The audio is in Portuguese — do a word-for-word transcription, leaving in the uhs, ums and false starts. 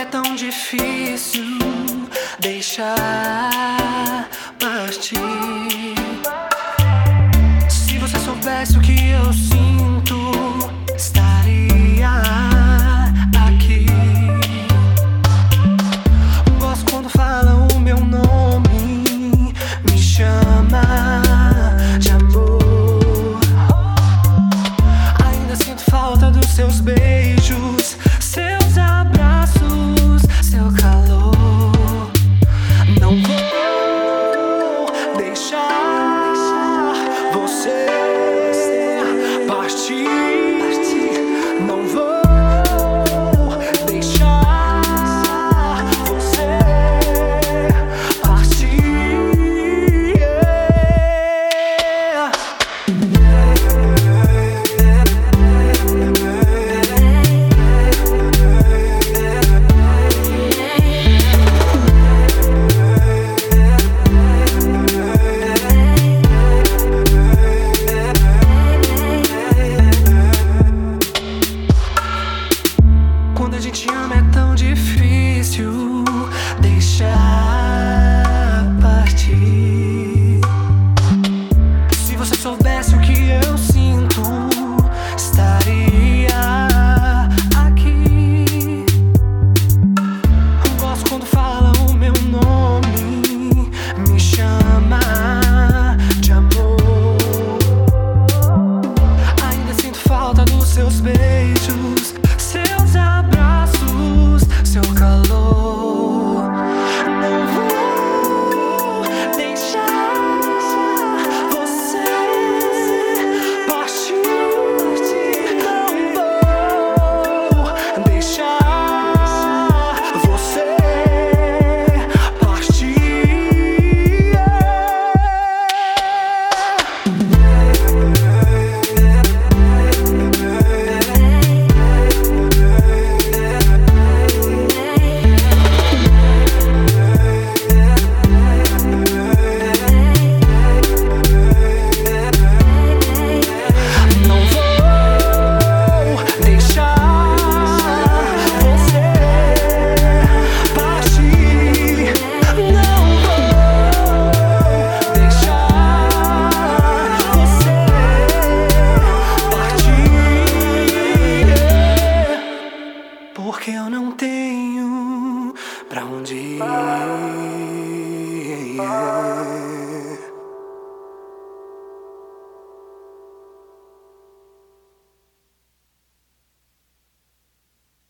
é tão difícil deixar partir. Se você soubesse o que eu sinto, estaria aqui. Gosto quando fala o meu nome, me chama de amor. Ainda sinto falta dos seus beijos, seus abraços, seu calor. Não vou deixar você partir. Não vou deixar você partir. Quando a gente ama é tão difícil deixar partir. Se você soubesse o que eu sinto, estaria aqui. Gosto quando fala o meu nome, me chama de amor. Ainda sinto falta dos seus beijos, seus abraços, seu calor. Não vou deixar você partir. Não vou deixar você partir. Porque eu não tenho pra onde ir.